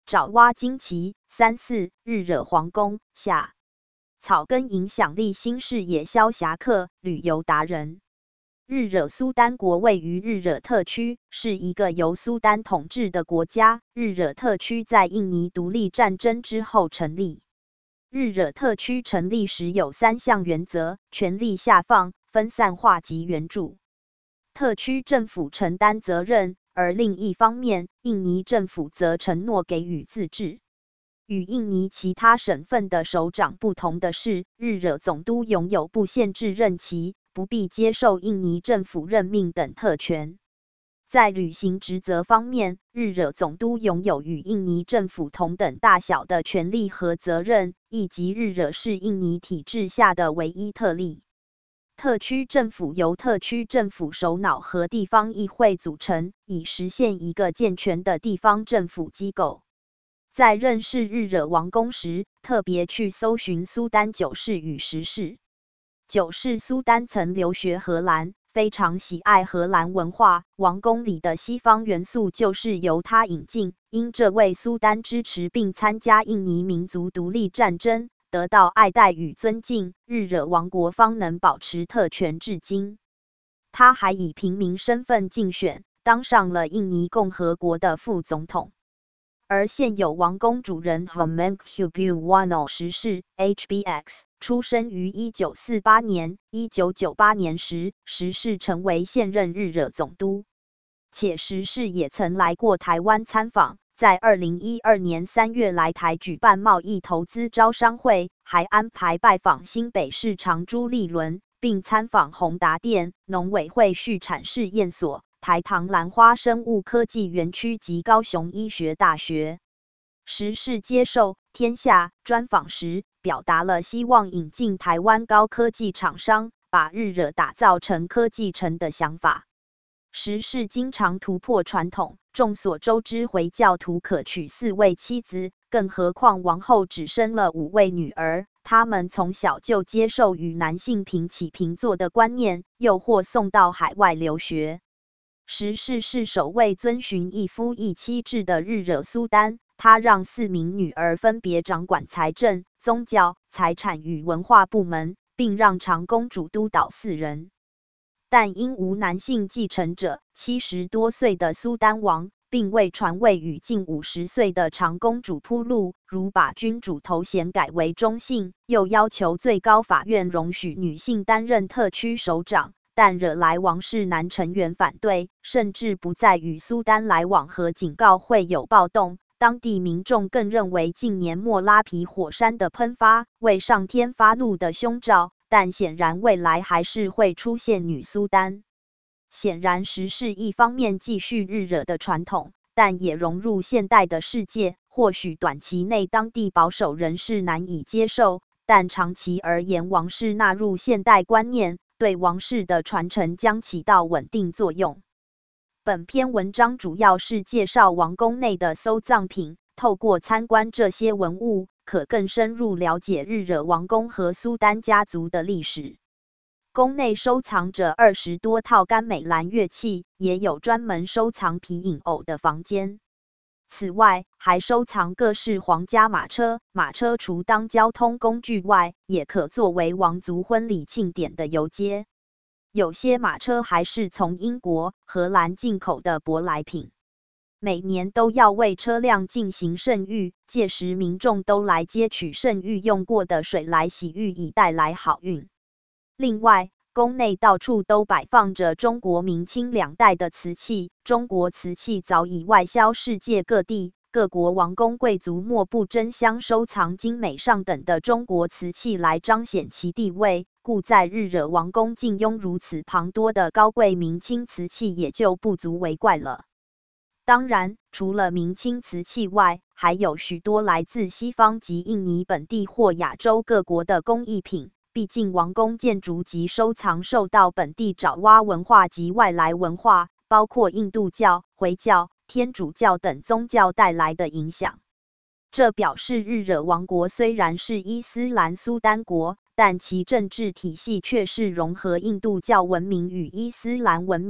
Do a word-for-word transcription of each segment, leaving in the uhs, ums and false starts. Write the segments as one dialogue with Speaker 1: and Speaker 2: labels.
Speaker 1: 爪哇惊奇。三四日惹皇宫下草根影响力新视野骁侠客旅游达人。日惹苏丹国位于日惹特区，是一个由苏丹统治的国家。日惹特区在印尼独立战争之后成立。日惹特区成立时有三项原则：权力下放、分散化及援助。特区政府承担责任，而另一方面，印尼政府则承诺给予自治。与印尼其他省份的首长不同的是，日惹总督拥有不限制任期，不必接受印尼政府任命等特权。在履行职责方面，日惹总督拥有与印尼政府同等大小的权力和责任，以及日惹是印尼体制下的唯一特例。特区政府由特区政府首脑和地方议会组成，以实现一个健全的地方政府机构。在认识日惹王公时，特别去搜寻苏丹九世与十世。九世苏丹曾留学荷兰，非常喜爱荷兰文化，王宫里的西方元素就是由他引进。因这位苏丹支持并参加印尼民族独立战争，得到爱戴与尊敬，日惹王国方能保持特权至今。他还以平民身份竞选，当上了印尼共和国的副总统。而现有王宫主人 Hamengkubuwono 十世 H B X 出生于一九四八年，一九九八年时，十世成为现任日惹总督，且十世也曾来过台湾参访，在二零一二年三月来台举办贸易投资招商会，还安排拜访新北市长朱立伦，并参访宏达电、农委会畜产试验所、台糖兰花生物科技园区及高雄医学大学。十世接受《天下》专访时，表达了希望引进台湾高科技厂商，把日惹打造成科技城的想法。十世经常突破传统，众所周知回教徒可娶四位妻子，更何况王后只生了五位女儿。他们从小就接受与男性平起平坐的观念，又或送到海外留学。十世是首位遵循一夫一妻制的日惹苏丹，他让四名女儿分别掌管财政、宗教、财产与文化部门，并让长公主督导四人。但因无男性继承者，七十多岁的苏丹王并未传位与近五十岁的长公主铺路，如把君主头衔改为中性，又要求最高法院容许女性担任特区首长。但惹来王室男成员反对，甚至不再与苏丹来往和警告会有暴动。当地民众更认为近年莫拉皮火山的喷发为上天发怒的凶兆，但显然未来还是会出现女苏丹。显然十世一方面继续日惹的传统，但也融入现代的世界。或许短期内当地保守人士难以接受，但长期而言，王室纳入现代观念，对王室的传承将起到稳定作用。本篇文章主要是介绍王宫内的搜藏品，透过参观这些文物，可更深入了解日惹王宫和苏丹家族的历史。宫内收藏着二十多套甘美兰乐器，也有专门收藏皮影偶的房间。此外，还收藏各式皇家马车，马车除当交通工具外，也可作为王族婚礼庆典的游街。有些马车还是从英国、荷兰进口的舶来品，每年都要为车辆进行圣浴，届时民众都来接取圣浴用过的水来洗浴，以带来好运。另外，宫内到处都摆放着中国明清两代的瓷器，中国瓷器早已外销世界各地，各国王公贵族莫不争相收藏精美上等的中国瓷器来彰显其地位，故在日惹王宫竟拥如此庞多的高贵明清瓷器，也就不足为怪了。当然，除了明清瓷器外，还有许多来自西方及印尼本地或亚洲各国的工艺品。毕竟王宫建筑及收藏受到本地爪哇文化及外来文化，包括印度教、回教、天主教等宗教带来的影响。这表示日惹王国虽然是伊斯兰苏丹国，但其政治体系却是融合印度教文明与伊斯兰文明，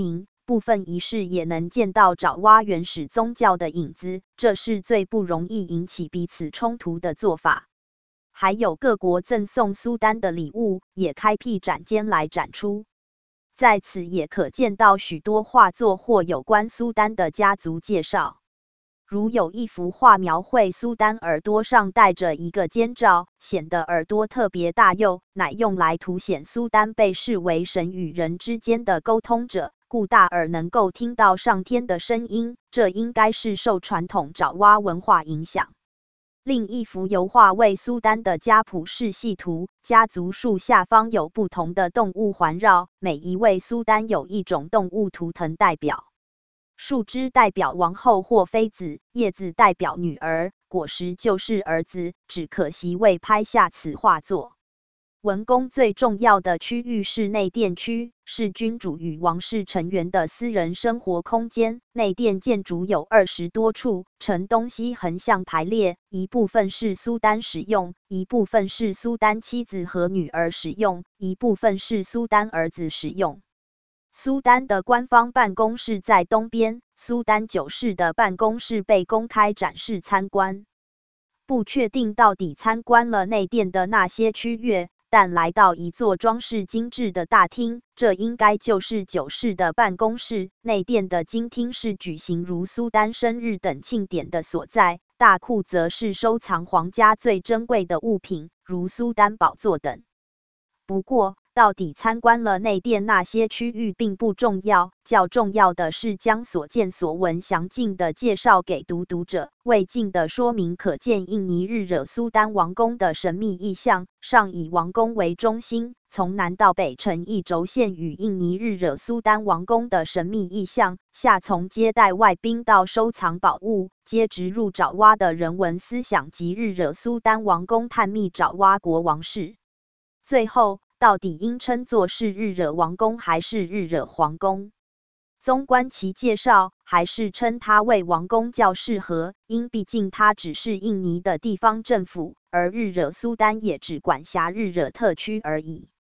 Speaker 1: 部分仪式也能见到爪哇原始宗教的影子，这是最不容易引起彼此冲突的做法。还有各国赠送苏丹的礼物，也开辟展间来展出。在此也可见到许多画作或有关苏丹的家族介绍。如有一幅画描绘苏丹耳朵上戴着一个尖罩，显得耳朵特别大幼，乃用来凸显苏丹被视为神与人之间的沟通者，故大耳能够听到上天的声音，这应该是受传统爪哇文化影响。另一幅油画为苏丹的家谱式系图，家族树下方有不同的动物环绕，每一位苏丹有一种动物图腾代表。树枝代表王后或妃子，叶子代表女儿，果实就是儿子，只可惜未拍下此画作。文宫最重要的区域是内殿区，是君主与王室成员的私人生活空间。内殿建筑有二十多处，呈东西横向排列，一部分是苏丹使用，一部分是苏丹妻子和女儿使用，一部分是苏丹儿子使用。苏丹的官方办公室在东边，苏丹九世的办公室被公开展示参观。不确定到底参观了内殿的那些区域，但来到一座装饰精致的大厅，这应该就是九世的办公室。内殿的金厅是举行如苏丹生日等庆典的所在，大库则是收藏皇家最珍贵的物品，如苏丹宝座等。不过，到底参观了内殿那些区域并不重要，较重要的是将所见所闻详尽地介绍给读读者。未尽的说明可见印尼日惹苏丹王宫的神秘意象，上以王宫为中心，从南到北呈一轴线与印尼日惹苏丹王宫的神秘意象，下从接待外宾到收藏宝物，皆植入爪哇的人文思想及日惹苏丹王宫探秘爪哇国王室。最后，到底应称作是日惹王宫还是日惹皇宫？纵观其介绍，还是称它为王宫较适合，因毕竟它只是印尼的地方政府，而日惹苏丹也只管辖日惹特区而已。